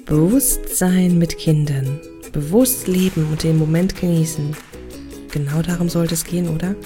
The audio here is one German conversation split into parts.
Bewusstsein mit Kindern, bewusst leben und den Moment genießen. Genau darum sollte es gehen, oder?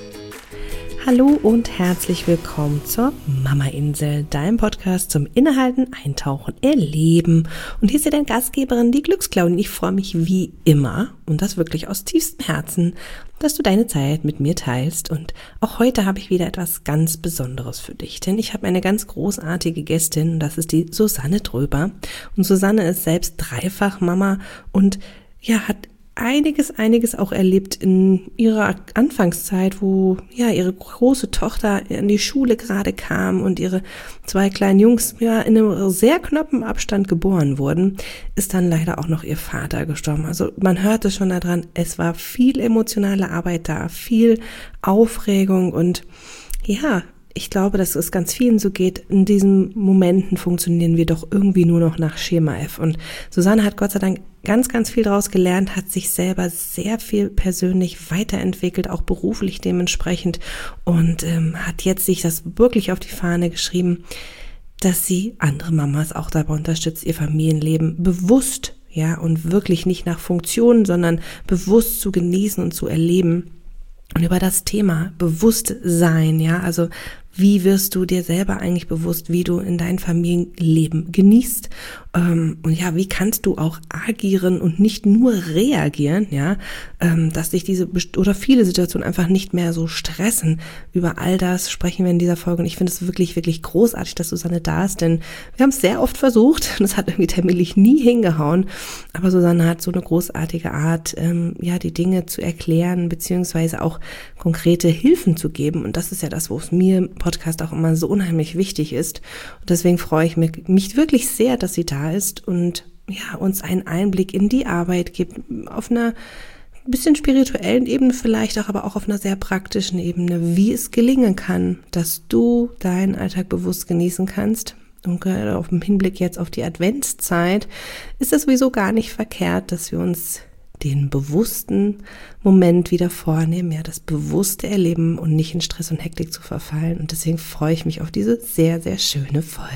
Hallo und herzlich willkommen zur Mama-Insel, deinem Podcast zum Innehalten, Eintauchen, Erleben. Und hier ist ja deine Gastgeberin, die Glücksklaudin. Ich freue mich wie immer, und das wirklich aus tiefstem Herzen, dass du deine Zeit mit mir teilst. Und auch heute habe ich wieder etwas ganz Besonderes für dich, denn ich habe eine ganz großartige Gästin, und das ist die Susanne Dröber. Und Susanne ist selbst dreifach Mama und ja, hat einiges auch erlebt in ihrer Anfangszeit, wo ja ihre große Tochter in die Schule gerade kam und ihre zwei kleinen Jungs ja in einem sehr knappen Abstand geboren wurden, ist dann leider auch noch ihr Vater gestorben. Also man hörte schon daran, es war viel emotionale Arbeit da, viel Aufregung und ja, ich glaube, dass es ganz vielen so geht. In diesen Momenten funktionieren wir doch irgendwie nur noch nach Schema F. Und Susanne hat Gott sei Dank ganz viel daraus gelernt, hat sich selber sehr viel persönlich weiterentwickelt, auch beruflich dementsprechend und hat jetzt sich das wirklich auf die Fahne geschrieben, dass sie andere Mamas auch dabei unterstützt, ihr Familienleben bewusst, ja, und wirklich nicht nach Funktionen, sondern bewusst zu genießen und zu erleben. Und über das Thema Bewusstsein, ja, also wie wirst du dir selber eigentlich bewusst, wie du in dein Familienleben genießt? Und ja, wie kannst du auch agieren und nicht nur reagieren, ja, dass dich diese oder viele Situationen einfach nicht mehr so stressen. Über all das sprechen wir in dieser Folge und ich finde es wirklich großartig, dass Susanne da ist, denn wir haben es sehr oft versucht und es hat irgendwie terminlich nie hingehauen, aber Susanne hat so eine großartige Art, ja, die Dinge zu erklären, beziehungsweise auch konkrete Hilfen zu geben und das ist ja das, wo es mir im Podcast auch immer so unheimlich wichtig ist und deswegen freue ich mich wirklich sehr, dass sie da ist und ja, uns einen Einblick in die Arbeit gibt, auf einer bisschen spirituellen Ebene vielleicht auch, aber auch auf einer sehr praktischen Ebene, wie es gelingen kann, dass du deinen Alltag bewusst genießen kannst. Und gerade auf dem Hinblick jetzt auf die Adventszeit ist es sowieso gar nicht verkehrt, dass wir uns den bewussten Moment wieder vornehmen, ja, das bewusste Erleben und nicht in Stress und Hektik zu verfallen. Und deswegen freue ich mich auf diese sehr schöne Folge.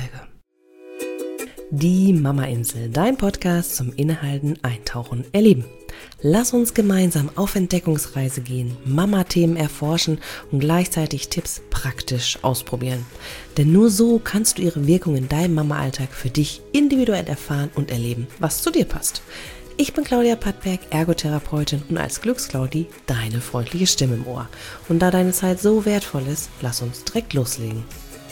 Die Mama-Insel, dein Podcast zum Innehalten, Eintauchen, Erleben. Lass uns gemeinsam auf Entdeckungsreise gehen, Mama-Themen erforschen und gleichzeitig Tipps praktisch ausprobieren. Denn nur so kannst du ihre Wirkung in deinem Mama-Alltag für dich individuell erfahren und erleben, was zu dir passt. Ich bin Claudia Pattberg, Ergotherapeutin und als Glücksclaudi deine freundliche Stimme im Ohr. Und da deine Zeit so wertvoll ist, lass uns direkt loslegen.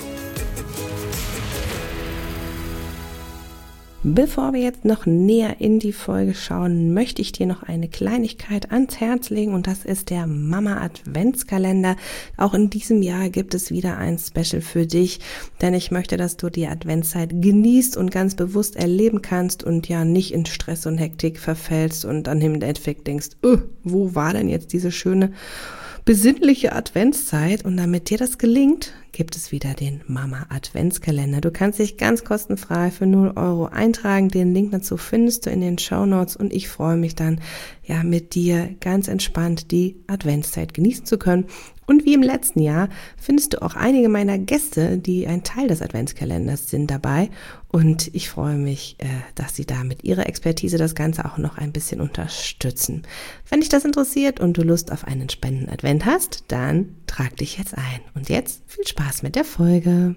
Bevor wir jetzt noch näher in die Folge schauen, möchte ich dir noch eine Kleinigkeit ans Herz legen und das ist der Mama Adventskalender. Auch in diesem Jahr gibt es wieder ein Special für dich, denn ich möchte, dass du die Adventszeit genießt und ganz bewusst erleben kannst und ja nicht in Stress und Hektik verfällst und dann im Endeffekt denkst, wo war denn jetzt diese schöne besinnliche Adventszeit? Und damit dir das gelingt, gibt es wieder den Mama Adventskalender. Du kannst dich ganz kostenfrei für 0 Euro eintragen. Den Link dazu findest du in den Shownotes und ich freue mich dann, ja, mit dir ganz entspannt die Adventszeit genießen zu können. Und wie im letzten Jahr findest du auch einige meiner Gäste, die ein Teil des Adventskalenders sind, dabei. Und ich freue mich, dass sie da mit ihrer Expertise das Ganze auch noch ein bisschen unterstützen. Wenn dich das interessiert und du Lust auf einen spannenden Advent hast, dann trag dich jetzt ein. Und jetzt viel Spaß mit der Folge.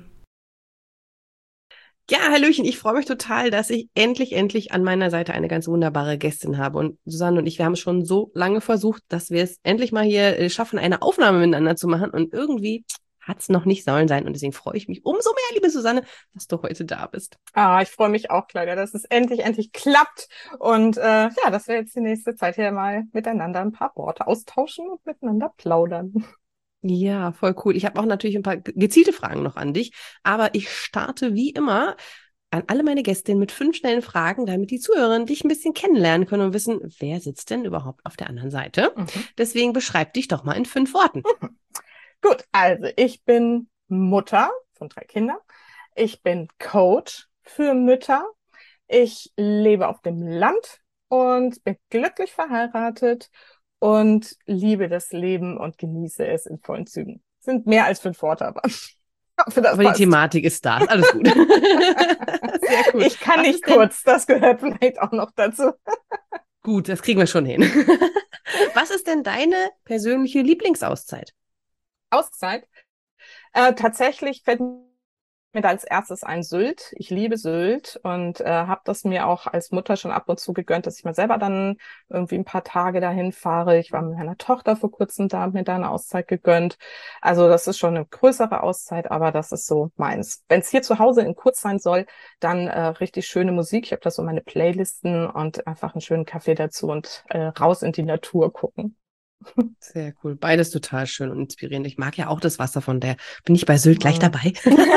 Ja, Hallöchen, ich freue mich total, dass ich endlich an meiner Seite eine ganz wunderbare Gästin habe. Und Susanne und ich, wir haben schon so lange versucht, dass wir es endlich mal hier schaffen, eine Aufnahme miteinander zu machen. Und irgendwie hat es noch nicht sollen sein. Und deswegen freue ich mich umso mehr, liebe Susanne, dass du heute da bist. Ich freue mich auch, Claudia, dass es endlich klappt. Und ja, dass wir jetzt die nächste Zeit hier mal miteinander ein paar Worte austauschen und miteinander plaudern. Ja, voll cool. Ich habe auch natürlich ein paar gezielte Fragen noch an dich, aber ich starte wie immer an alle meine Gästinnen mit 5 schnellen Fragen, damit die Zuhörerinnen dich ein bisschen kennenlernen können und wissen, wer sitzt denn überhaupt auf der anderen Seite. Deswegen beschreib dich doch mal in 5 Worten. Gut, also ich bin Mutter von 3 Kindern. Ich bin Coach für Mütter. Ich lebe auf dem Land und bin glücklich verheiratet und liebe das Leben und genieße es in vollen Zügen. Sind mehr als 5 Worte, aber hoffe, das Aber die passt. Thematik ist da. Ist alles gut. Sehr gut. Ich kann Was nicht ist denn- kurz, das gehört vielleicht auch noch dazu. Gut, das kriegen wir schon hin. Was ist denn deine persönliche Lieblingsauszeit? Auszeit. Tatsächlich fällt mir da als erstes ein Sylt. Ich liebe Sylt und habe das mir auch als Mutter schon ab und zu gegönnt, dass ich mal selber dann irgendwie ein paar Tage dahin fahre. Ich war mit meiner Tochter vor kurzem da, hab mir da eine Auszeit gegönnt. Also das ist schon eine größere Auszeit, aber das ist so meins. Wenn es hier zu Hause in kurz sein soll, dann richtig schöne Musik. Ich habe da so meine Playlisten und einfach einen schönen Kaffee dazu und raus in die Natur gucken. Sehr cool. Beides total schön und inspirierend. Ich mag ja auch das Wasser, von der bin ich bei Sylt gleich Mhm. dabei.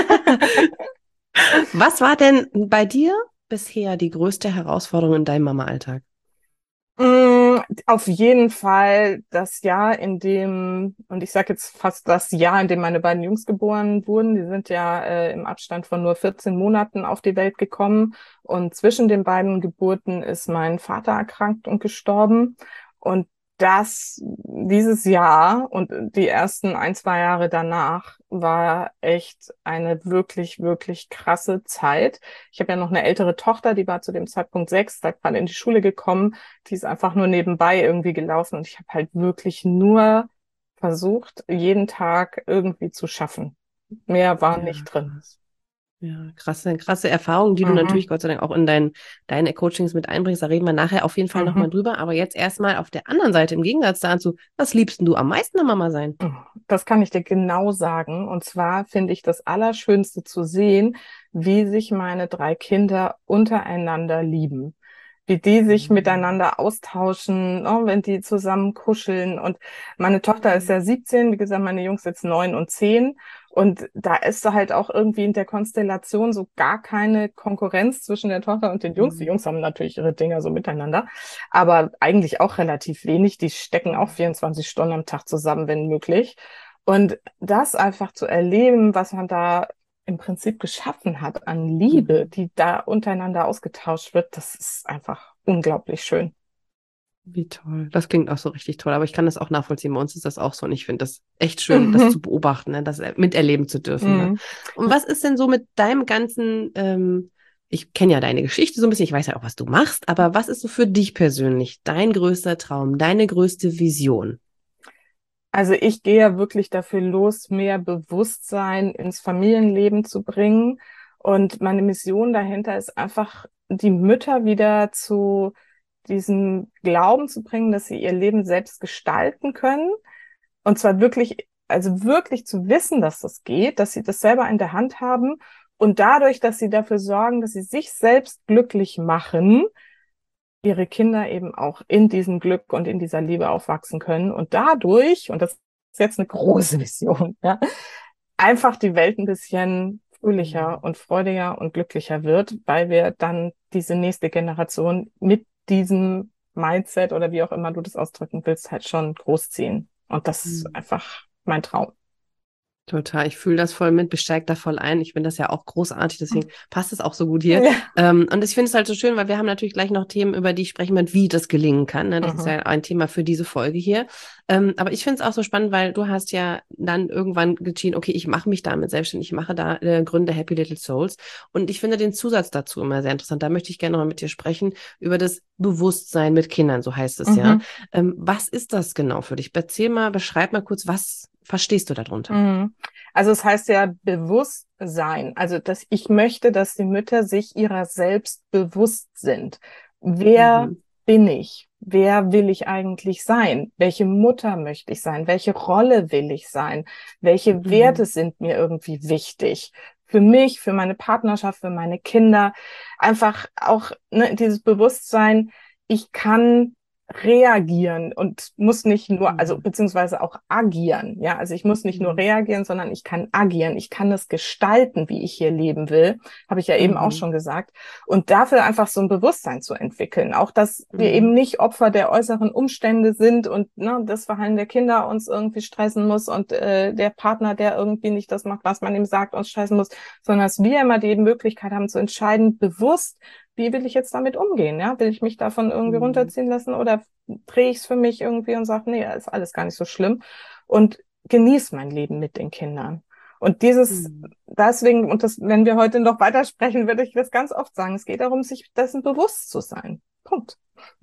Was war denn bei dir bisher die größte Herausforderung in deinem Mama-Alltag? Auf jeden Fall das Jahr, in dem, und ich sage jetzt fast das Jahr, in dem meine beiden Jungs geboren wurden. Die sind ja im Abstand von nur 14 Monaten auf die Welt gekommen. Und zwischen den beiden Geburten ist mein Vater erkrankt und gestorben. Und dieses Jahr und die ersten 1, 2 Jahre danach war echt eine wirklich, wirklich krasse Zeit. Ich habe ja noch eine ältere Tochter, die war zu dem Zeitpunkt 6, da gerade in die Schule gekommen. Die ist einfach nur nebenbei irgendwie gelaufen und ich habe halt wirklich nur versucht, jeden Tag irgendwie zu schaffen. Mehr war nicht drin. Krass. Ja, krasse Erfahrung, die du Mhm. natürlich Gott sei Dank auch in deine Coachings mit einbringst. Da reden wir nachher auf jeden Fall nochmal Mhm. drüber. Aber jetzt erstmal auf der anderen Seite, im Gegensatz dazu, was liebst denn du am meisten am Mama sein? Das kann ich dir genau sagen. Und zwar finde ich das Allerschönste zu sehen, wie sich meine 3 Kinder untereinander lieben. Wie die sich miteinander austauschen, ne, wenn die zusammen kuscheln. Und meine Tochter ist ja 17, wie gesagt, meine Jungs jetzt 9 und 10. Und da ist da halt auch irgendwie in der Konstellation so gar keine Konkurrenz zwischen der Tochter und den Jungs. Die Jungs haben natürlich ihre Dinger so miteinander, aber eigentlich auch relativ wenig. Die stecken auch 24 Stunden am Tag zusammen, wenn möglich. Und das einfach zu erleben, was man da im Prinzip geschaffen hat an Liebe, die da untereinander ausgetauscht wird, das ist einfach unglaublich schön. Wie toll. Das klingt auch so richtig toll. Aber ich kann das auch nachvollziehen. Bei uns ist das auch so. Und ich finde das echt schön, das zu beobachten, ne? Das miterleben zu dürfen. Ne? Mhm. Und was ist denn so mit deinem ganzen, ich kenne ja deine Geschichte so ein bisschen, ich weiß ja auch, was du machst, aber was ist so für dich persönlich dein größter Traum, deine größte Vision? Also ich gehe ja wirklich dafür los, mehr Bewusstsein ins Familienleben zu bringen. Und meine Mission dahinter ist einfach, die Mütter wieder zu diesem Glauben zu bringen, dass sie ihr Leben selbst gestalten können. Und zwar wirklich, also wirklich zu wissen, dass das geht, dass sie das selber in der Hand haben. Und dadurch, dass sie dafür sorgen, dass sie sich selbst glücklich machen, ihre Kinder eben auch in diesem Glück und in dieser Liebe aufwachsen können und dadurch, und das ist jetzt eine große Vision, ja, einfach die Welt ein bisschen fröhlicher und freudiger und glücklicher wird, weil wir dann diese nächste Generation mit diesem Mindset oder wie auch immer du das ausdrücken willst, halt schon großziehen. Und das ist einfach mein Traum. Total, ich fühle das voll mit, besteige da voll ein. Ich finde das ja auch großartig, deswegen passt es auch so gut hier. Ja. Und ich finde es halt so schön, weil wir haben natürlich gleich noch Themen, über die sprechen wir, wie das gelingen kann. Ne? Das ist ja ein Thema für diese Folge hier. Aber ich finde es auch so spannend, weil du hast ja dann irgendwann entschieden, okay, ich mache mich damit selbstständig, ich mache da Gründe Happy Little Souls. Und ich finde den Zusatz dazu immer sehr interessant. Da möchte ich gerne noch mal mit dir sprechen, über das Bewusstsein mit Kindern, so heißt es ja. Was ist das genau für dich? Erzähl mal, beschreib mal kurz, was verstehst du darunter? Also es heißt ja Bewusstsein. Also dass ich möchte, dass die Mütter sich ihrer selbst bewusst sind. Wer bin ich? Wer will ich eigentlich sein? Welche Mutter möchte ich sein? Welche Rolle will ich sein? Welche Werte sind mir irgendwie wichtig? Für mich, für meine Partnerschaft, für meine Kinder. Einfach auch dieses Bewusstsein, ich kann reagieren und muss nicht nur, also beziehungsweise auch agieren. Ja, also ich muss nicht nur reagieren, sondern ich kann agieren. Ich kann es gestalten, wie ich hier leben will. Habe ich ja eben auch schon gesagt. Und dafür einfach so ein Bewusstsein zu entwickeln. Auch, dass wir eben nicht Opfer der äußeren Umstände sind und das Verhalten der Kinder uns irgendwie stressen muss und der Partner, der irgendwie nicht das macht, was man ihm sagt, uns stressen muss, sondern dass wir immer die Möglichkeit haben zu entscheiden, bewusst, wie will ich jetzt damit umgehen? Ja, will ich mich davon irgendwie runterziehen lassen oder drehe ich es für mich irgendwie und sage, nee, ist alles gar nicht so schlimm und genieße mein Leben mit den Kindern. Und deswegen, und das, wenn wir heute noch weitersprechen, würde ich das ganz oft sagen, es geht darum, sich dessen bewusst zu sein. Punkt.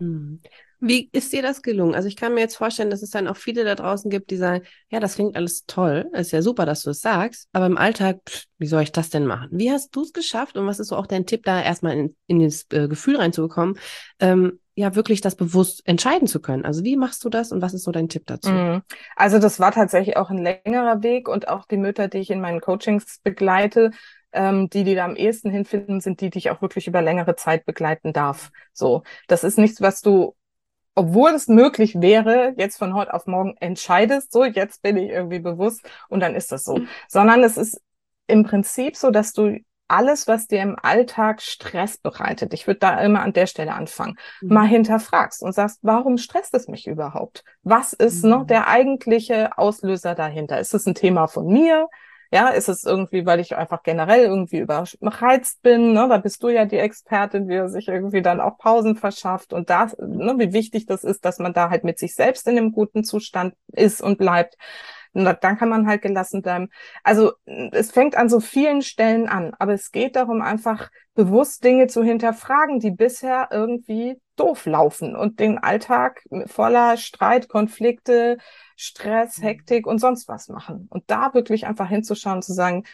Wie ist dir das gelungen? Also ich kann mir jetzt vorstellen, dass es dann auch viele da draußen gibt, die sagen, ja, das klingt alles toll, ist ja super, dass du es sagst, aber im Alltag, wie soll ich das denn machen? Wie hast du es geschafft und was ist so auch dein Tipp, da erstmal in das Gefühl reinzubekommen, ja, wirklich das bewusst entscheiden zu können? Also wie machst du das und was ist so dein Tipp dazu? Also das war tatsächlich auch ein längerer Weg und auch die Mütter, die ich in meinen Coachings begleite, die da am ehesten hinfinden, sind die ich auch wirklich über längere Zeit begleiten darf. So, das ist nichts, was du, obwohl es möglich wäre, jetzt von heute auf morgen entscheidest, so, jetzt bin ich irgendwie bewusst und dann ist das so. Sondern es ist im Prinzip so, dass du alles, was dir im Alltag Stress bereitet, ich würde da immer an der Stelle anfangen, mal hinterfragst und sagst, warum stresst es mich überhaupt? Was ist noch der eigentliche Auslöser dahinter? Ist es ein Thema von mir? Ja, ist es irgendwie, weil ich einfach generell irgendwie überreizt bin, ne? Da bist du ja die Expertin, wie er sich irgendwie dann auch Pausen verschafft und das, ne, wie wichtig das ist, dass man da halt mit sich selbst in einem guten Zustand ist und bleibt. Und dann kann man halt gelassen bleiben. Also es fängt an so vielen Stellen an, aber es geht darum, einfach bewusst Dinge zu hinterfragen, die bisher irgendwie doof laufen und den Alltag voller Streit, Konflikte, Stress, Hektik und sonst was machen. Und da wirklich einfach hinzuschauen und zu sagen,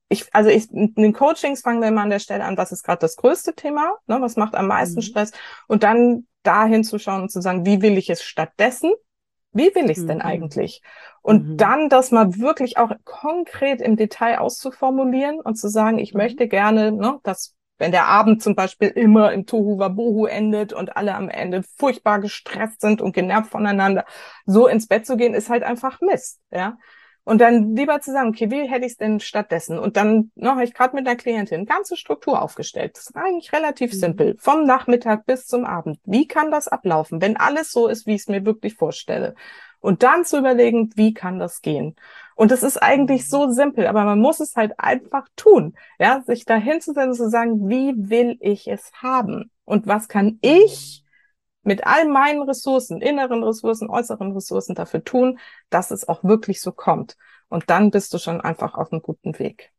in den Coachings fangen wir immer an der Stelle an, was ist gerade das größte Thema, ne, was macht am meisten Stress und dann da hinzuschauen und zu sagen, wie will ich es stattdessen? Wie will ich es denn eigentlich? Und dann das mal wirklich auch konkret im Detail auszuformulieren und zu sagen, ich möchte gerne, ne, dass wenn der Abend zum Beispiel immer im Tohu Wabohu endet und alle am Ende furchtbar gestresst sind und genervt voneinander, so ins Bett zu gehen, ist halt einfach Mist, ja. Und dann lieber zu sagen, okay, wie hätte ich es denn stattdessen? Und dann habe ich gerade mit einer Klientin ganze Struktur aufgestellt. Das ist eigentlich relativ simpel. Vom Nachmittag bis zum Abend. Wie kann das ablaufen, wenn alles so ist, wie ich es mir wirklich vorstelle? Und dann zu überlegen, wie kann das gehen? Und das ist eigentlich so simpel, aber man muss es halt einfach tun. Ja, sich da hinzusetzen und zu sagen, wie will ich es haben? Und was kann ich mit all meinen Ressourcen, inneren Ressourcen, äußeren Ressourcen dafür tun, dass es auch wirklich so kommt. Und dann bist du schon einfach auf einem guten Weg.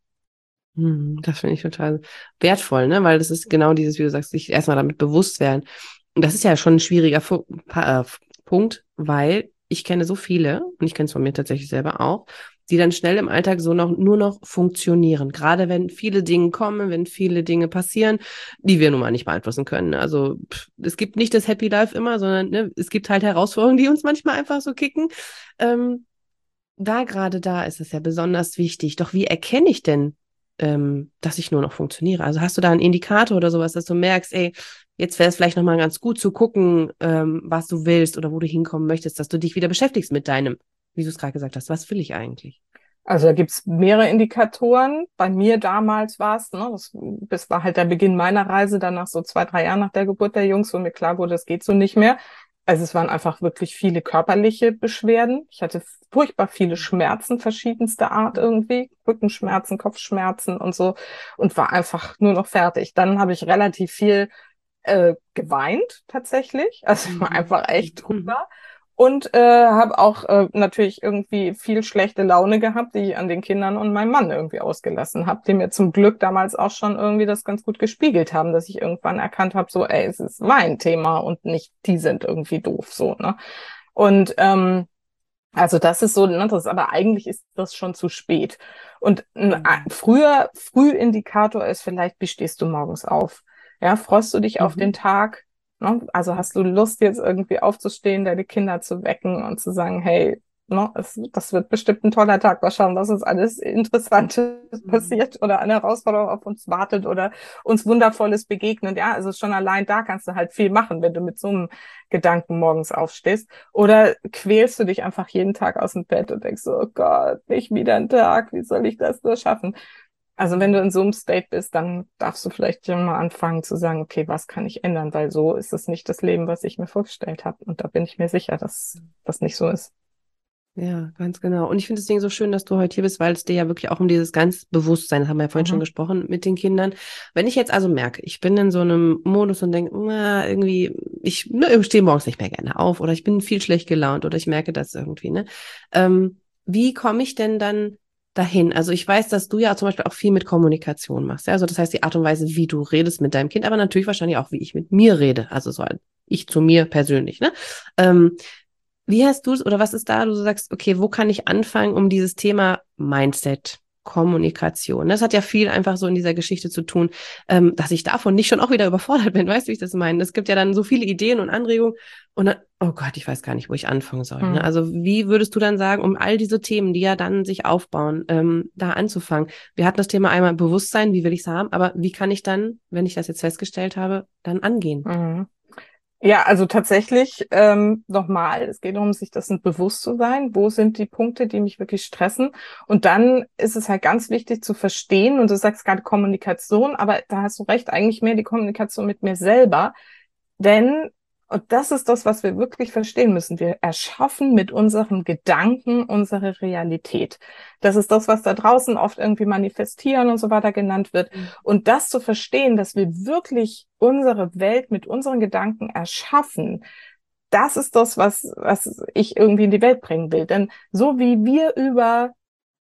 Das finde ich total wertvoll, ne? Weil das ist genau dieses, wie du sagst, sich erstmal damit bewusst werden. Und das ist ja schon ein schwieriger Punkt, weil ich kenne so viele, und ich kenne es von mir tatsächlich selber auch, die dann schnell im Alltag so nur noch funktionieren. Gerade wenn viele Dinge kommen, wenn viele Dinge passieren, die wir nun mal nicht beeinflussen können. Also es gibt nicht das Happy Life immer, sondern ne, es gibt halt Herausforderungen, die uns manchmal einfach so kicken. Da ist es ja besonders wichtig. Doch wie erkenne ich denn, dass ich nur noch funktioniere? Also hast du da einen Indikator oder sowas, dass du merkst, ey, jetzt wäre es vielleicht nochmal ganz gut zu gucken, was du willst oder wo du hinkommen möchtest, dass du dich wieder beschäftigst mit deinem, wie du es gerade gesagt hast, was will ich eigentlich? Also da gibt's mehrere Indikatoren. Bei mir damals war es, ne, das war halt der Beginn meiner Reise, dann nach so 2, 3 Jahren nach der Geburt der Jungs, wo mir klar wurde, das geht so nicht mehr. Also es waren einfach wirklich viele körperliche Beschwerden. Ich hatte furchtbar viele Schmerzen verschiedenster Art irgendwie, Rückenschmerzen, Kopfschmerzen und so und war einfach nur noch fertig. Dann habe ich relativ viel geweint tatsächlich. Also ich war einfach echt drüber. Und habe auch natürlich irgendwie viel schlechte Laune gehabt, die ich an den Kindern und meinem Mann irgendwie ausgelassen habe, die mir zum Glück damals auch schon irgendwie das ganz gut gespiegelt haben, dass ich irgendwann erkannt habe, so, ey, es ist mein Thema und nicht die sind irgendwie doof, so, ne? Und also das ist so, ne, aber eigentlich ist das schon zu spät. Und ein Frühindikator ist vielleicht, wie stehst du morgens auf? Ja, freust du dich auf den Tag? Ne? Also hast du Lust, jetzt irgendwie aufzustehen, deine Kinder zu wecken und zu sagen, hey, ne, das wird bestimmt ein toller Tag. Mal schauen, was uns alles Interessantes passiert oder eine Herausforderung auf uns wartet oder uns Wundervolles begegnet. Ja, also schon allein da kannst du halt viel machen, wenn du mit so einem Gedanken morgens aufstehst. Oder quälst du dich einfach jeden Tag aus dem Bett und denkst so, oh Gott, nicht wieder ein Tag, wie soll ich das nur schaffen? Also wenn du in so einem State bist, dann darfst du vielleicht schon mal anfangen zu sagen, okay, was kann ich ändern? Weil so ist es nicht das Leben, was ich mir vorgestellt habe. Und da bin ich mir sicher, dass das nicht so ist. Ja, ganz genau. Und ich finde das Ding so schön, dass du heute hier bist, weil es dir ja wirklich auch um dieses ganz Bewusstsein, das haben wir ja vorhin schon gesprochen, mit den Kindern. Wenn ich jetzt also merke, ich bin in so einem Modus und denke, irgendwie, ich stehe morgens nicht mehr gerne auf oder ich bin viel schlecht gelaunt oder ich merke das irgendwie, ne? Wie komme ich denn dann dahin? Also ich weiß, dass du ja zum Beispiel auch viel mit Kommunikation machst. Ja? Also das heißt, die Art und Weise, wie du redest mit deinem Kind, aber natürlich wahrscheinlich auch, wie ich mit mir rede. Also so ich zu mir persönlich. Ne? Wie hast du es oder was ist da, du sagst, okay, wo kann ich anfangen, um dieses Thema Mindset, Kommunikation? Das hat ja viel einfach so in dieser Geschichte zu tun, dass ich davon nicht schon auch wieder überfordert bin. Weißt du, wie ich das meine? Es gibt ja dann so viele Ideen und Anregungen und dann, oh Gott, ich weiß gar nicht, wo ich anfangen soll. Ne? Also wie würdest du dann sagen, um all diese Themen, die ja dann sich aufbauen, da anzufangen? Wir hatten das Thema einmal Bewusstsein, wie will ich es haben, aber wie kann ich dann, wenn ich das jetzt festgestellt habe, dann angehen? Ja, also tatsächlich nochmal, es geht darum, sich dessen bewusst zu sein. Wo sind die Punkte, die mich wirklich stressen? Und dann ist es halt ganz wichtig zu verstehen, und du sagst gerade Kommunikation, aber da hast du recht, eigentlich mehr die Kommunikation mit mir selber. Denn, und das ist das, was wir wirklich verstehen müssen, wir erschaffen mit unseren Gedanken unsere Realität. Das ist das, was da draußen oft irgendwie manifestieren und so weiter genannt wird. Und das zu verstehen, dass wir wirklich unsere Welt mit unseren Gedanken erschaffen, das ist das, was ich irgendwie in die Welt bringen will. Denn so wie wir über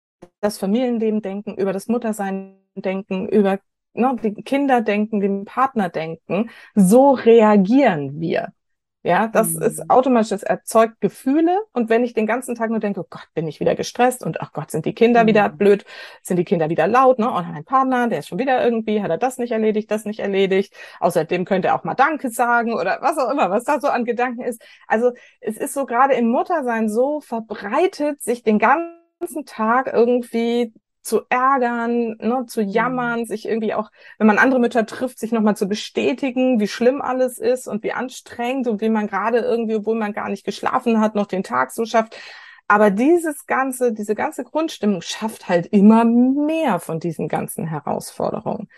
das Familienleben denken, über das Muttersein denken, über die Kinder denken, den Partner denken, so reagieren wir. Ja, das ist automatisch, das erzeugt Gefühle. Und wenn ich den ganzen Tag nur denke, oh Gott, bin ich wieder gestresst und ach Gott, sind die Kinder wieder blöd, sind die Kinder wieder laut, ne? Und mein Partner, der ist schon wieder irgendwie, hat er das nicht erledigt. Außerdem könnte er auch mal Danke sagen oder was auch immer, was da so an Gedanken ist. Also es ist so gerade im Muttersein so verbreitet, sich den ganzen Tag irgendwie zu ärgern, ne, zu jammern, sich irgendwie auch, wenn man andere Mütter trifft, sich nochmal zu bestätigen, wie schlimm alles ist und wie anstrengend und wie man gerade irgendwie, obwohl man gar nicht geschlafen hat, noch den Tag so schafft. Aber diese ganze Grundstimmung schafft halt immer mehr von diesen ganzen Herausforderungen.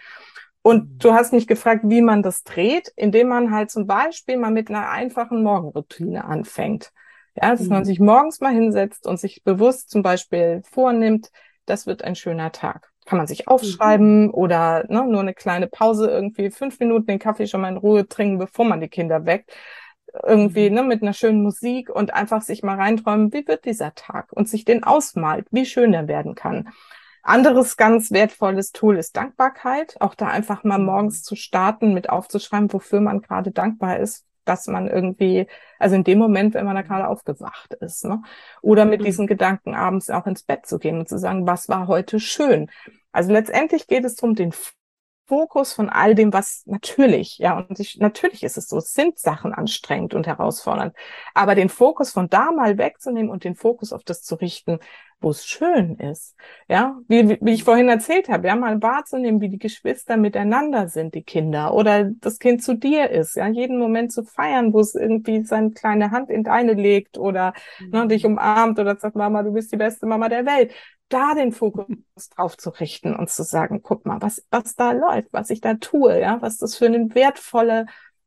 Und du hast mich gefragt, wie man das dreht, indem man halt zum Beispiel mal mit einer einfachen Morgenroutine anfängt. Ja, dass man sich morgens mal hinsetzt und sich bewusst zum Beispiel vornimmt, das wird ein schöner Tag. Kann man sich aufschreiben oder nur eine kleine Pause, irgendwie 5 Minuten den Kaffee schon mal in Ruhe trinken, bevor man die Kinder weckt. Irgendwie mit einer schönen Musik und einfach sich mal reinträumen, wie wird dieser Tag und sich den ausmalt, wie schön er werden kann. Anderes ganz wertvolles Tool ist Dankbarkeit. Auch da einfach mal morgens zu starten, mit aufzuschreiben, wofür man gerade dankbar ist, dass man irgendwie, also in dem Moment, wenn man da gerade aufgewacht ist, ne? Oder mit diesen Gedanken abends auch ins Bett zu gehen und zu sagen, was war heute schön? Also letztendlich geht es darum, den Fokus von all dem, was natürlich, ja, und natürlich ist es so, es sind Sachen anstrengend und herausfordernd, aber den Fokus von da mal wegzunehmen und den Fokus auf das zu richten, wo es schön ist, ja, wie ich vorhin erzählt habe, ja, mal wahrzunehmen, wie die Geschwister miteinander sind, die Kinder, oder das Kind zu dir ist, ja, jeden Moment zu feiern, wo es irgendwie seine kleine Hand in deine legt oder dich umarmt oder sagt, Mama, du bist die beste Mama der Welt. Da den Fokus drauf zu richten und zu sagen, guck mal, was da läuft, was ich da tue, ja, was das für eine wertvolle,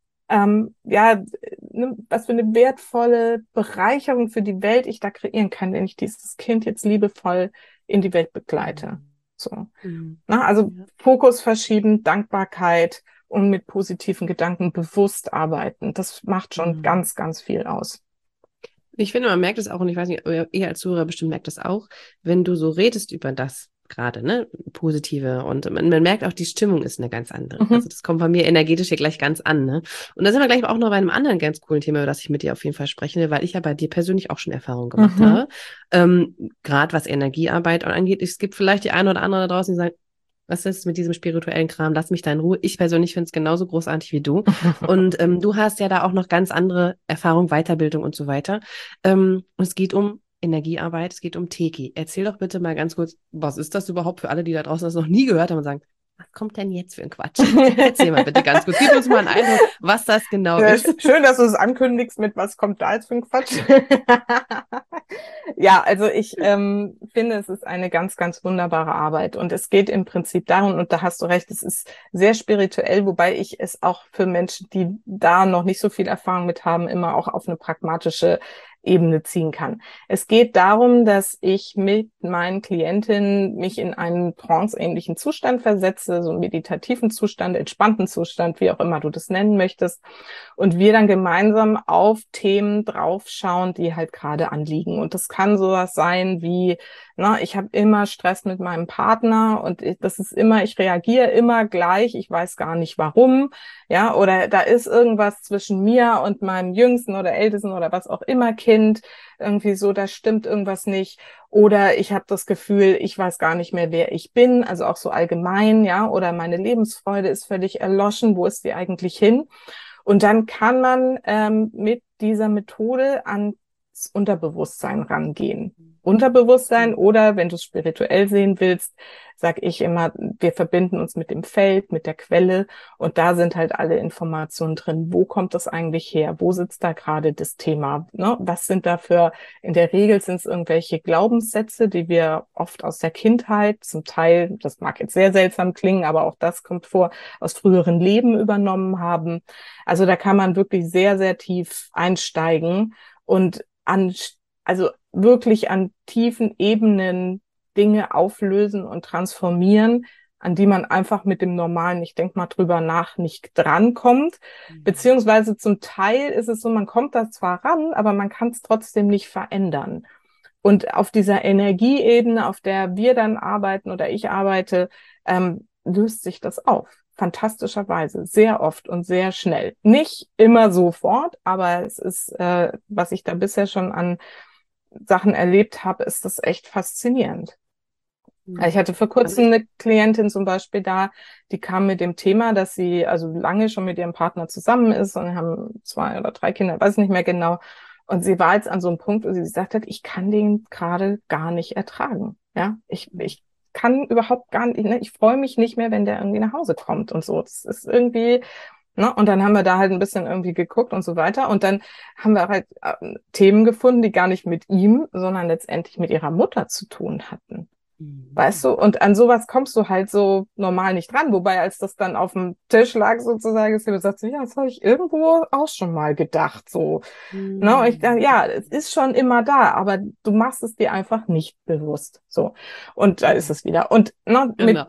was für eine wertvolle Bereicherung für die Welt ich da kreieren kann, wenn ich dieses Kind jetzt liebevoll in die Welt begleite. So. Also Fokus verschieben, Dankbarkeit und mit positiven Gedanken bewusst arbeiten. Das macht schon ganz, ganz viel aus. Ich finde, man merkt es auch, und ich weiß nicht, ihr als Zuhörer bestimmt merkt das auch, wenn du so redest über das gerade, ne, Positive, und man merkt auch, die Stimmung ist eine ganz andere. Also das kommt bei mir energetisch hier gleich ganz an, ne. Und da sind wir gleich auch noch bei einem anderen ganz coolen Thema, über das ich mit dir auf jeden Fall sprechen will, weil ich ja bei dir persönlich auch schon Erfahrungen gemacht habe. Gerade was Energiearbeit angeht, es gibt vielleicht die eine oder andere da draußen, die sagen, was ist mit diesem spirituellen Kram? Lass mich da in Ruhe. Ich persönlich finde es genauso großartig wie du. Und du hast ja da auch noch ganz andere Erfahrung, Weiterbildung und so weiter. Und es geht um Energiearbeit, es geht um Teki. Erzähl doch bitte mal ganz kurz, was ist das überhaupt für alle, die da draußen das noch nie gehört haben und sagen, was kommt denn jetzt für ein Quatsch? Erzähl mal bitte ganz kurz. Gib uns mal einen Eindruck, was das genau ist. Schön, dass du es ankündigst mit, was kommt da jetzt für ein Quatsch? Ja, also ich finde, es ist eine ganz, ganz wunderbare Arbeit. Und es geht im Prinzip darum, und da hast du recht, es ist sehr spirituell, wobei ich es auch für Menschen, die da noch nicht so viel Erfahrung mit haben, immer auch auf eine pragmatische Ebene ziehen kann. Es geht darum, dass ich mit meinen Klientinnen mich in einen tranceähnlichen Zustand versetze, so einen meditativen Zustand, entspannten Zustand, wie auch immer du das nennen möchtest, und wir dann gemeinsam auf Themen draufschauen, die halt gerade anliegen. Und das kann sowas sein wie, ich habe immer Stress mit meinem Partner und ich reagiere immer gleich, ich weiß gar nicht warum, ja, oder da ist irgendwas zwischen mir und meinem jüngsten oder ältesten oder was auch immer Kind, irgendwie so, da stimmt irgendwas nicht. Oder ich habe das Gefühl, ich weiß gar nicht mehr, wer ich bin, also auch so allgemein, ja, oder meine Lebensfreude ist völlig erloschen, wo ist die eigentlich hin? Und dann kann man mit dieser Methode ans Unterbewusstsein rangehen. Unterbewusstsein oder, wenn du es spirituell sehen willst, sag ich immer, wir verbinden uns mit dem Feld, mit der Quelle und da sind halt alle Informationen drin. Wo kommt das eigentlich her? Wo sitzt da gerade das Thema? Ne? Was sind da in der Regel sind es irgendwelche Glaubenssätze, die wir oft aus der Kindheit, zum Teil, das mag jetzt sehr seltsam klingen, aber auch das kommt vor, aus früheren Leben übernommen haben. Also da kann man wirklich sehr, sehr tief einsteigen und also wirklich an tiefen Ebenen Dinge auflösen und transformieren, an die man einfach mit dem normalen, ich denke mal drüber nach, nicht drankommt. Beziehungsweise zum Teil ist es so, man kommt da zwar ran, aber man kann es trotzdem nicht verändern. Und auf dieser Energieebene, auf der wir dann arbeiten oder ich arbeite, löst sich das auf. Fantastischerweise, sehr oft und sehr schnell. Nicht immer sofort, aber es ist, was ich da bisher schon an Sachen erlebt habe, ist das echt faszinierend. Ich hatte vor kurzem eine Klientin zum Beispiel da, die kam mit dem Thema, dass sie also lange schon mit ihrem Partner zusammen ist und haben 2 oder 3 Kinder, weiß nicht mehr genau. Und sie war jetzt an so einem Punkt, wo sie gesagt hat, ich kann den gerade gar nicht ertragen. Ja, ich kann überhaupt gar nicht, ne? Ich freue mich nicht mehr, wenn der irgendwie nach Hause kommt und so. Das ist irgendwie, ne? Und dann haben wir da halt ein bisschen irgendwie geguckt und so weiter. Und dann haben wir halt Themen gefunden, die gar nicht mit ihm, sondern letztendlich mit ihrer Mutter zu tun hatten. Weißt du? Und an sowas kommst du halt so normal nicht dran. Wobei, als das dann auf dem Tisch lag, sozusagen, ist sie gesagt, so, ja, das habe ich irgendwo auch schon mal gedacht, so. Ne? Und ich dachte, ja, es ist schon immer da, aber du machst es dir einfach nicht bewusst, so. Und da ist es wieder. Und, Genau.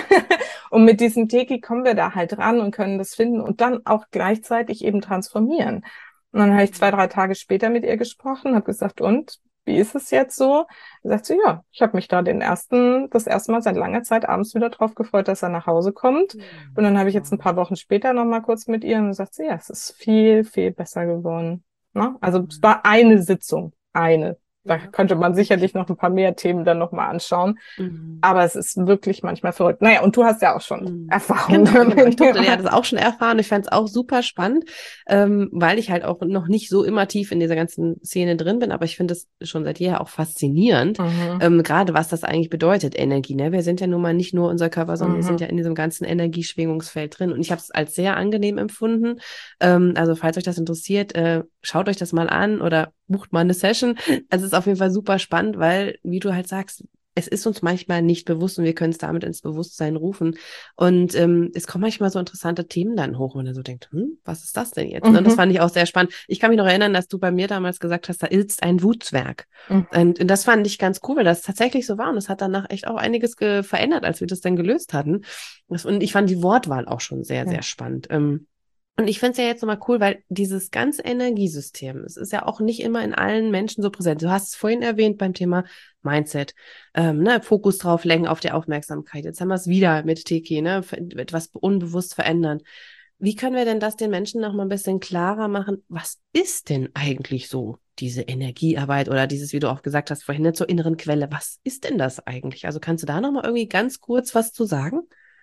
und mit diesem Teki kommen wir da halt ran und können das finden und dann auch gleichzeitig eben transformieren. Und dann habe ich 2, 3 Tage später mit ihr gesprochen, habe gesagt, und wie ist es jetzt so? Da sagt sie, ja, ich habe mich da das erste Mal seit langer Zeit abends wieder drauf gefreut, dass er nach Hause kommt. Und dann habe ich jetzt ein paar Wochen später noch mal kurz mit ihr und dann sagt sie, ja, es ist viel, viel besser geworden. Ne? Also es war eine Sitzung, eine. Da könnte man sicherlich noch ein paar mehr Themen dann noch mal anschauen. Aber es ist wirklich manchmal verrückt. Naja, und du hast ja auch schon Erfahrung. Genau. Ich durfte ja das auch schon erfahren. Ich fand es auch super spannend, weil ich halt auch noch nicht so immer tief in dieser ganzen Szene drin bin. Aber ich finde es schon seit jeher auch faszinierend, gerade was das eigentlich bedeutet, Energie. Ne? Wir sind ja nun mal nicht nur unser Körper, sondern wir sind ja in diesem ganzen Energieschwingungsfeld drin. Und ich habe es als sehr angenehm empfunden. Also falls euch das interessiert, schaut euch das mal an oder bucht mal eine Session. Also es ist auf jeden Fall super spannend, weil, wie du halt sagst, es ist uns manchmal nicht bewusst und wir können es damit ins Bewusstsein rufen. Und es kommen manchmal so interessante Themen dann hoch, wenn man so denkt, was ist das denn jetzt? Und das fand ich auch sehr spannend. Ich kann mich noch erinnern, dass du bei mir damals gesagt hast, da ist ein Wutzwerg. Und das fand ich ganz cool, weil das tatsächlich so war. Und das hat danach echt auch einiges verändert, als wir das dann gelöst hatten. Und ich fand die Wortwahl auch schon sehr, sehr spannend. Und ich finde es ja jetzt nochmal cool, weil dieses ganze Energiesystem, es ist ja auch nicht immer in allen Menschen so präsent. Du hast es vorhin erwähnt beim Thema Mindset, Fokus drauf lenken auf die Aufmerksamkeit. Jetzt haben wir es wieder mit Teki, etwas unbewusst verändern. Wie können wir denn das den Menschen noch mal ein bisschen klarer machen? Was ist denn eigentlich so diese Energiearbeit oder dieses, wie du auch gesagt hast vorhin, zur inneren Quelle? Was ist denn das eigentlich? Also kannst du da noch mal irgendwie ganz kurz was zu sagen?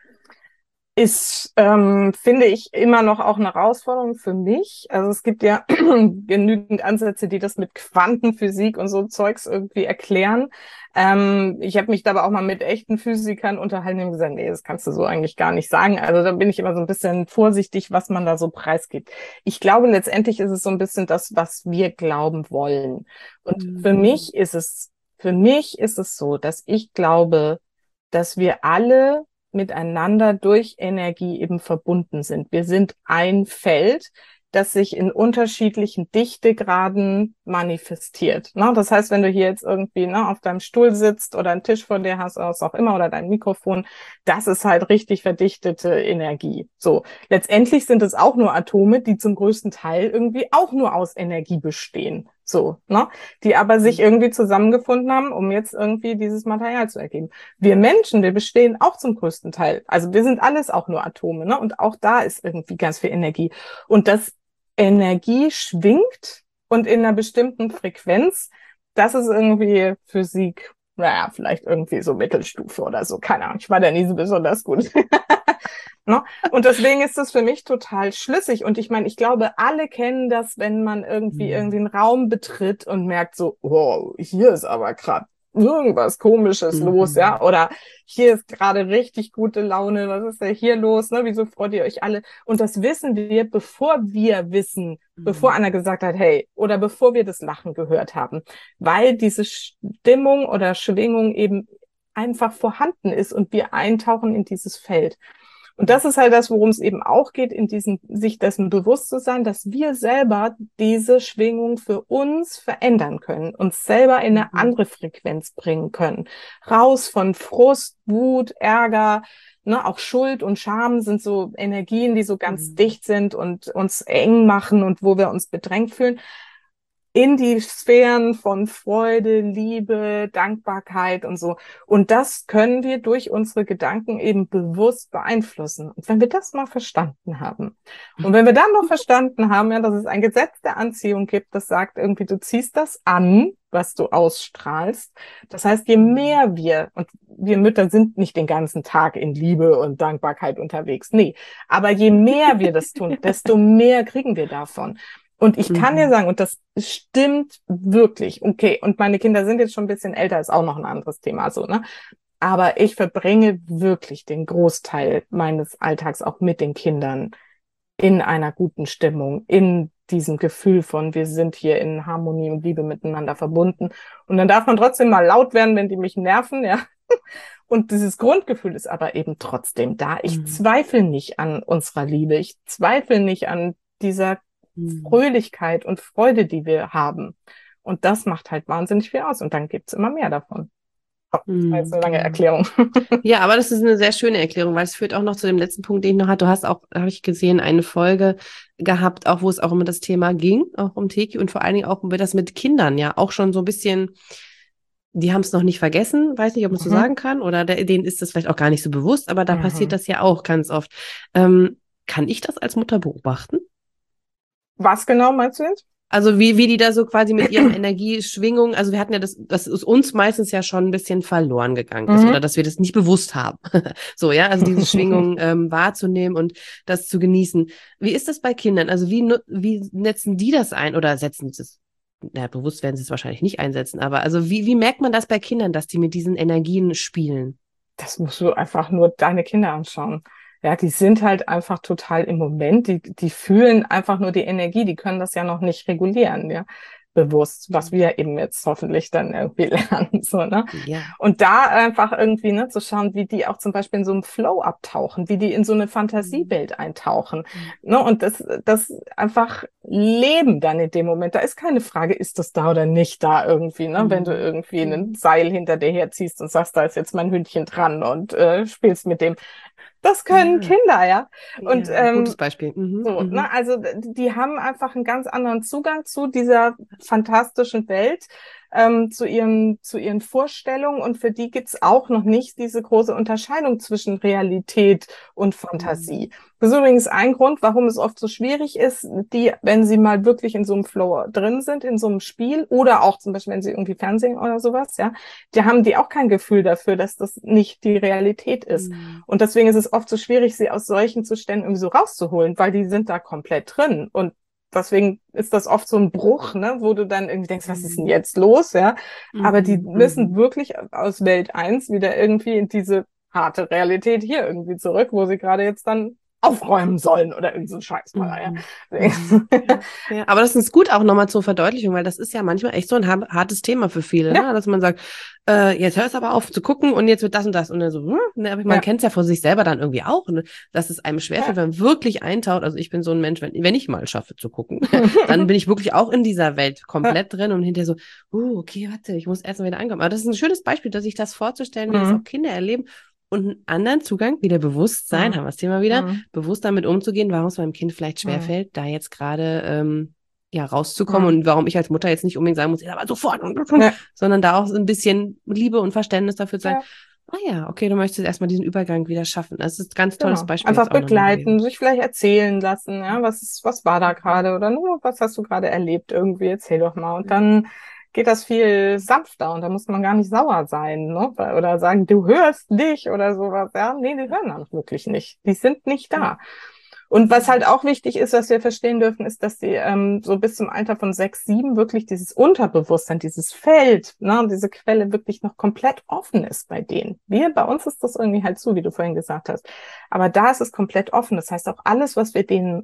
Ist, finde ich, immer noch auch eine Herausforderung für mich. Also es gibt ja genügend Ansätze, die das mit Quantenphysik und so Zeugs irgendwie erklären. Ich habe mich da aber auch mal mit echten Physikern unterhalten und gesagt, nee, das kannst du so eigentlich gar nicht sagen. Also da bin ich immer so ein bisschen vorsichtig, was man da so preisgibt. Ich glaube, letztendlich ist es so ein bisschen das, was wir glauben wollen. Und für mich ist es so, dass ich glaube, dass wir alle miteinander durch Energie eben verbunden sind. Wir sind ein Feld, das sich in unterschiedlichen Dichtegraden manifestiert. Ne? Das heißt, wenn du hier jetzt irgendwie auf deinem Stuhl sitzt oder einen Tisch vor dir hast oder was auch immer oder dein Mikrofon, das ist halt richtig verdichtete Energie. So, letztendlich sind es auch nur Atome, die zum größten Teil irgendwie auch nur aus Energie bestehen. So, ne? Die aber sich irgendwie zusammengefunden haben, um jetzt irgendwie dieses Material zu ergeben. Wir Menschen, wir bestehen auch zum größten Teil. Also wir sind alles auch nur Atome, ne? Und auch da ist irgendwie ganz viel Energie. Und dass Energie schwingt und in einer bestimmten Frequenz, das ist irgendwie Physik, naja, vielleicht irgendwie so Mittelstufe oder so. Keine Ahnung, ich war da nie so besonders gut. Ne? Und deswegen ist das für mich total schlüssig. Und ich meine, ich glaube, alle kennen das, wenn man irgendwie einen Raum betritt und merkt so, wow, hier ist aber gerade irgendwas Komisches los, ja, oder hier ist gerade richtig gute Laune, was ist denn hier los, ne, wieso freut ihr euch alle? Und das wissen wir, bevor wir wissen, bevor einer gesagt hat, hey, oder bevor wir das Lachen gehört haben, weil diese Stimmung oder Schwingung eben einfach vorhanden ist und wir eintauchen in dieses Feld. Und das ist halt das, worum es eben auch geht, in diesem, sich dessen bewusst zu sein, dass wir selber diese Schwingung für uns verändern können, uns selber in eine andere Frequenz bringen können. Raus von Frust, Wut, Ärger, ne, auch Schuld und Scham sind so Energien, die so ganz dicht sind und uns eng machen und wo wir uns bedrängt fühlen, in die Sphären von Freude, Liebe, Dankbarkeit und so. Und das können wir durch unsere Gedanken eben bewusst beeinflussen. Und wenn wir das mal verstanden haben, und wenn wir dann noch verstanden haben, ja, dass es ein Gesetz der Anziehung gibt, das sagt irgendwie, du ziehst das an, was du ausstrahlst. Das heißt, je mehr und wir Mütter sind nicht den ganzen Tag in Liebe und Dankbarkeit unterwegs, nee, aber je mehr wir das tun, desto mehr kriegen wir davon. Und ich kann dir sagen, und das stimmt wirklich, okay, und meine Kinder sind jetzt schon ein bisschen älter, ist auch noch ein anderes Thema, so, ne? Aber ich verbringe wirklich den Großteil meines Alltags auch mit den Kindern in einer guten Stimmung, in diesem Gefühl von, wir sind hier in Harmonie und Liebe miteinander verbunden. Und dann darf man trotzdem mal laut werden, wenn die mich nerven, ja. Und dieses Grundgefühl ist aber eben trotzdem da. Ich zweifle nicht an unserer Liebe. Ich zweifle nicht an dieser Fröhlichkeit und Freude, die wir haben. Und das macht halt wahnsinnig viel aus. Und dann gibt's immer mehr davon. Das war jetzt eine lange Erklärung. Ja, aber das ist eine sehr schöne Erklärung, weil es führt auch noch zu dem letzten Punkt, den ich noch hatte. Du hast auch, habe ich gesehen, eine Folge gehabt, auch wo es auch um das Thema ging, auch um Teki und vor allen Dingen auch um das mit Kindern, ja, auch schon so ein bisschen, die haben es noch nicht vergessen, weiß nicht, ob man so sagen kann, oder denen ist das vielleicht auch gar nicht so bewusst, aber da passiert das ja auch ganz oft. Kann ich das als Mutter beobachten? Was genau meinst du jetzt? Also wie die da so quasi mit ihren Energieschwingungen, also wir hatten ja das ist uns meistens ja schon ein bisschen verloren gegangen ist oder dass wir das nicht bewusst haben. So, ja, also diese Schwingungen wahrzunehmen und das zu genießen. Wie ist das bei Kindern? Also wie setzen die das ein oder setzen sie es, bewusst werden sie es wahrscheinlich nicht einsetzen, aber also wie merkt man das bei Kindern, dass die mit diesen Energien spielen? Das musst du einfach nur deine Kinder anschauen. Ja, die sind halt einfach total im Moment, die fühlen einfach nur die Energie, die können das ja noch nicht regulieren, ja, bewusst, was wir eben jetzt hoffentlich dann irgendwie lernen, so, ne? Ja. Und da einfach irgendwie, ne, zu schauen, wie die auch zum Beispiel in so einem Flow abtauchen, wie die in so eine Fantasiewelt eintauchen, ne? Und das einfach leben dann in dem Moment. Da ist keine Frage, ist das da oder nicht da irgendwie, ne? Wenn du irgendwie ein Seil hinter dir herziehst und sagst, da ist jetzt mein Hündchen dran und spielst mit dem. Das können Kinder, ja. Und gutes Beispiel. so, ne, also die haben einfach einen ganz anderen Zugang zu dieser fantastischen Welt, zu ihren Vorstellungen. Und für die gibt's auch noch nicht diese große Unterscheidung zwischen Realität und Fantasie. Das ist übrigens ein Grund, warum es oft so schwierig ist, wenn sie mal wirklich in so einem Flow drin sind, in so einem Spiel, oder auch zum Beispiel, wenn sie irgendwie Fernsehen oder sowas, ja, haben die auch kein Gefühl dafür, dass das nicht die Realität ist. Und deswegen ist es oft so schwierig, sie aus solchen Zuständen irgendwie so rauszuholen, weil die sind da komplett drin. Und deswegen ist das oft so ein Bruch, ne, wo du dann irgendwie denkst, was ist denn jetzt los, ja? Aber die müssen wirklich aus Welt 1 wieder irgendwie in diese harte Realität hier irgendwie zurück, wo sie gerade jetzt dann aufräumen sollen oder irgend so ein Scheiß mal. Ja, aber das ist gut auch nochmal zur Verdeutlichung, weil das ist ja manchmal echt so ein hartes Thema für viele, ne? Dass man sagt, jetzt hörst du aber auf zu gucken und jetzt wird das und das und dann so, ne? Aber man kennt es ja von sich selber dann irgendwie auch, ne? Dass es einem schwerfällt, wenn man wirklich eintaucht. Also ich bin so ein Mensch, wenn ich mal schaffe zu gucken, dann bin ich wirklich auch in dieser Welt komplett drin und hinterher so, okay, warte, ich muss erst mal wieder ankommen. Aber das ist ein schönes Beispiel, dass sich das vorzustellen, wie das auch Kinder erleben. Und einen anderen Zugang, wieder Bewusstsein, haben wir das Thema wieder, bewusst damit umzugehen, warum es meinem Kind vielleicht schwerfällt, da jetzt gerade rauszukommen und warum ich als Mutter jetzt nicht unbedingt sagen muss, aber sofort, sondern da auch so ein bisschen Liebe und Verständnis dafür zu sagen, okay, du möchtest erstmal diesen Übergang wieder schaffen. Das ist ein ganz tolles Beispiel. Einfach begleiten, sich vielleicht erzählen lassen, ja, was war da gerade oder nur, was hast du gerade erlebt irgendwie, erzähl doch mal. Und dann geht das viel sanfter und da muss man gar nicht sauer sein, ne? Oder sagen, du hörst nicht oder sowas. Ja, nee, die hören auch wirklich nicht. Die sind nicht da. Und was halt auch wichtig ist, was wir verstehen dürfen, ist, dass die so bis zum Alter von 6, 7 wirklich dieses Unterbewusstsein, dieses Feld, ne, diese Quelle wirklich noch komplett offen ist bei denen. Bei uns ist das irgendwie halt so, wie du vorhin gesagt hast. Aber da ist es komplett offen. Das heißt, auch alles, was wir denen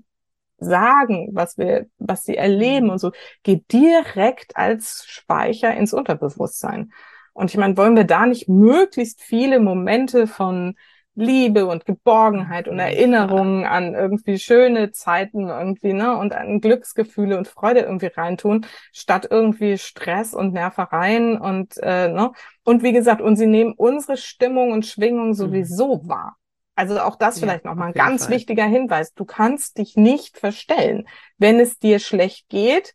sagen, was sie erleben und so, geht direkt als Speicher ins Unterbewusstsein. Und ich meine, wollen wir da nicht möglichst viele Momente von Liebe und Geborgenheit und Erinnerungen an irgendwie schöne Zeiten irgendwie, ne, und an Glücksgefühle und Freude irgendwie reintun, statt irgendwie Stress und Nervereien und, ne, und wie gesagt, und sie nehmen unsere Stimmung und Schwingung sowieso wahr. Also auch das vielleicht nochmal ein ganz wichtiger Hinweis. Du kannst dich nicht verstellen. Wenn es dir schlecht geht,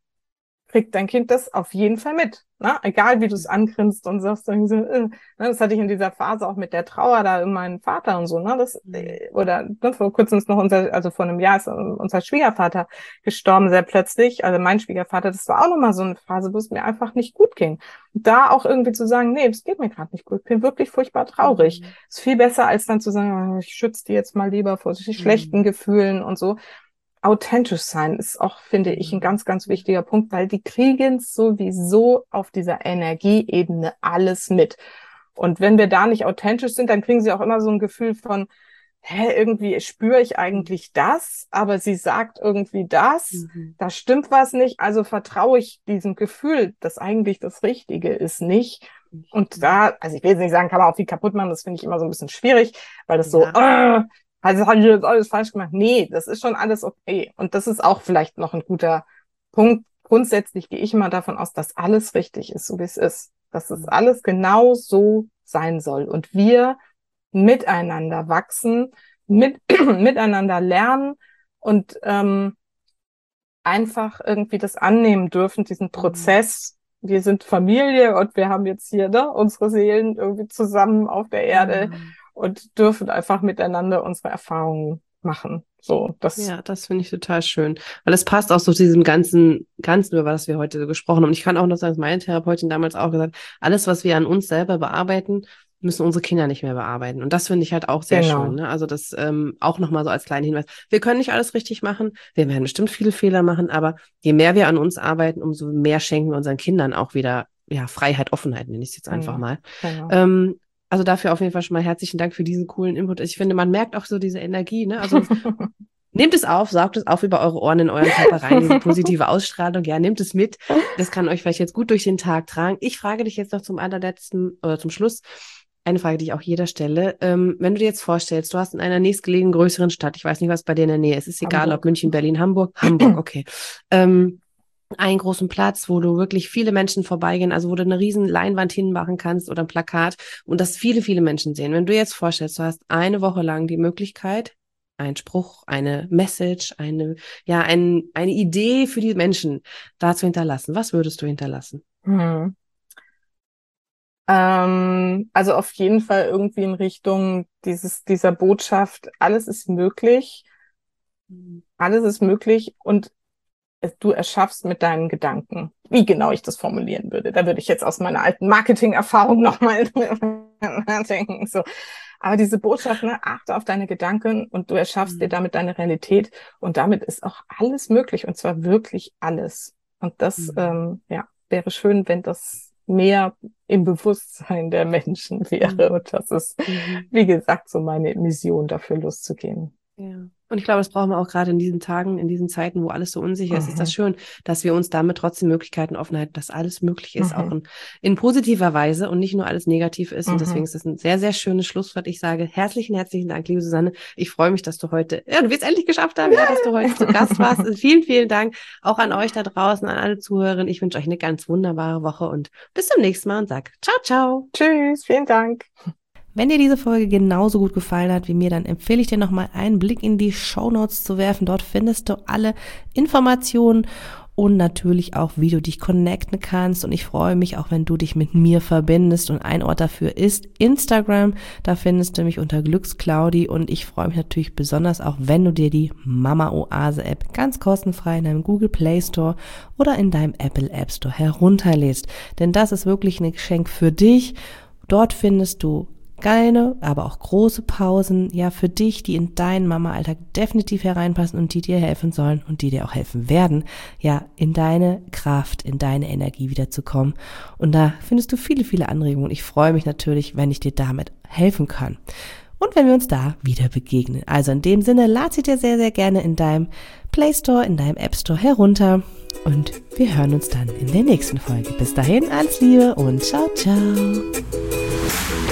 kriegt dein Kind das auf jeden Fall mit. Ne? Egal wie du es angrinst und sagst dann so, ne? Das hatte ich in dieser Phase auch mit der Trauer da in meinen Vater und so, ne? Oder ne, vor kurzem ist noch vor einem Jahr ist unser Schwiegervater gestorben, sehr plötzlich. Also mein Schwiegervater, das war auch nochmal so eine Phase, wo es mir einfach nicht gut ging. Da auch irgendwie zu sagen, nee, das geht mir gerade nicht gut, ich bin wirklich furchtbar traurig. Ist viel besser, als dann zu sagen, ich schütze die jetzt mal lieber vor schlechten Gefühlen und so. Authentisch sein ist auch, finde ich, ein ganz, ganz wichtiger Punkt, weil die kriegen sowieso auf dieser Energieebene alles mit. Und wenn wir da nicht authentisch sind, dann kriegen sie auch immer so ein Gefühl von, irgendwie spüre ich eigentlich das, aber sie sagt irgendwie das, da stimmt was nicht, also vertraue ich diesem Gefühl, dass eigentlich das Richtige ist, nicht. Und da, also ich will jetzt nicht sagen, kann man auch viel kaputt machen, das finde ich immer so ein bisschen schwierig, weil das also habe ich jetzt alles falsch gemacht. Nee, das ist schon alles okay. Und das ist auch vielleicht noch ein guter Punkt. Grundsätzlich gehe ich immer davon aus, dass alles richtig ist, so wie es ist. Dass es alles genau so sein soll. Und wir miteinander wachsen, miteinander lernen und einfach irgendwie das annehmen dürfen, diesen Prozess. Wir sind Familie und wir haben jetzt hier unsere Seelen irgendwie zusammen auf der Erde. Und dürfen einfach miteinander unsere Erfahrungen machen. Ja, das finde ich total schön. Weil es passt auch so zu diesem ganzen, über was wir heute so gesprochen haben. Und ich kann auch noch sagen, dass meine Therapeutin damals auch gesagt, alles, was wir an uns selber bearbeiten, müssen unsere Kinder nicht mehr bearbeiten. Und das finde ich halt auch sehr schön. Ne? Also das auch nochmal so als kleinen Hinweis. Wir können nicht alles richtig machen. Wir werden bestimmt viele Fehler machen. Aber je mehr wir an uns arbeiten, umso mehr schenken wir unseren Kindern auch wieder Freiheit, Offenheit, nenne ich es jetzt einfach mal. Also dafür auf jeden Fall schon mal herzlichen Dank für diesen coolen Input. Ich finde, man merkt auch so diese Energie, ne? Also nehmt es auf, saugt es auf über eure Ohren in euren Körper rein, diese positive Ausstrahlung. Ja, nehmt es mit. Das kann euch vielleicht jetzt gut durch den Tag tragen. Ich frage dich jetzt noch zum allerletzten oder zum Schluss eine Frage, die ich auch jeder stelle. Wenn du dir jetzt vorstellst, du hast in einer nächstgelegenen größeren Stadt, ich weiß nicht, was bei dir in der Nähe ist, egal, Hamburg. ob München, Berlin, Hamburg, okay. Einen großen Platz, wo du wirklich viele Menschen vorbeigehen, also wo du eine riesen Leinwand hinmachen kannst oder ein Plakat und das viele, viele Menschen sehen. Wenn du jetzt vorstellst, du hast eine Woche lang die Möglichkeit, einen Spruch, eine Message, eine Idee für die Menschen da zu hinterlassen. Was würdest du hinterlassen? Also auf jeden Fall irgendwie in Richtung dieser Botschaft, alles ist möglich. Alles ist möglich und du erschaffst mit deinen Gedanken. Wie genau ich das formulieren würde, da würde ich jetzt aus meiner alten Marketing-Erfahrung nochmal nachdenken. So. Aber diese Botschaft, achte auf deine Gedanken und du erschaffst dir damit deine Realität und damit ist auch alles möglich und zwar wirklich alles. Und das, wäre schön, wenn das mehr im Bewusstsein der Menschen wäre. Und das ist, wie gesagt, so meine Mission, dafür loszugehen. Ja. Und ich glaube, das brauchen wir auch gerade in diesen Tagen, in diesen Zeiten, wo alles so unsicher ist. Ist das schön, dass wir uns damit trotzdem Möglichkeiten offen halten, dass alles möglich ist, auch in positiver Weise und nicht nur alles negativ ist. Und deswegen ist das ein sehr, sehr schönes Schlusswort. Ich sage herzlichen Dank, liebe Susanne. Ich freue mich, dass du heute, du wirst endlich geschafft haben, dass du heute zu Gast warst. Vielen, vielen Dank auch an euch da draußen, an alle Zuhörerinnen. Ich wünsche euch eine ganz wunderbare Woche und bis zum nächsten Mal und sag ciao, ciao. Tschüss, vielen Dank. Wenn dir diese Folge genauso gut gefallen hat wie mir, dann empfehle ich dir nochmal einen Blick in die Shownotes zu werfen. Dort findest du alle Informationen und natürlich auch, wie du dich connecten kannst. Und ich freue mich auch, wenn du dich mit mir verbindest. Und ein Ort dafür ist Instagram. Da findest du mich unter Glücksclaudi. Und ich freue mich natürlich besonders auch, wenn du dir die Mama Oase App ganz kostenfrei in deinem Google Play Store oder in deinem Apple App Store herunterlädst. Denn das ist wirklich ein Geschenk für dich. Dort findest du kleine, aber auch große Pausen, ja, für dich, die in deinen Mama-Alltag definitiv hereinpassen und die dir helfen sollen und die dir auch helfen werden, ja, in deine Kraft, in deine Energie wiederzukommen. Und da findest du viele, viele Anregungen. Ich freue mich natürlich, wenn ich dir damit helfen kann. Und wenn wir uns da wieder begegnen. Also in dem Sinne, lad sie dir sehr, sehr gerne in deinem Play Store, in deinem App Store herunter. Und wir hören uns dann in der nächsten Folge. Bis dahin, alles Liebe und ciao, ciao.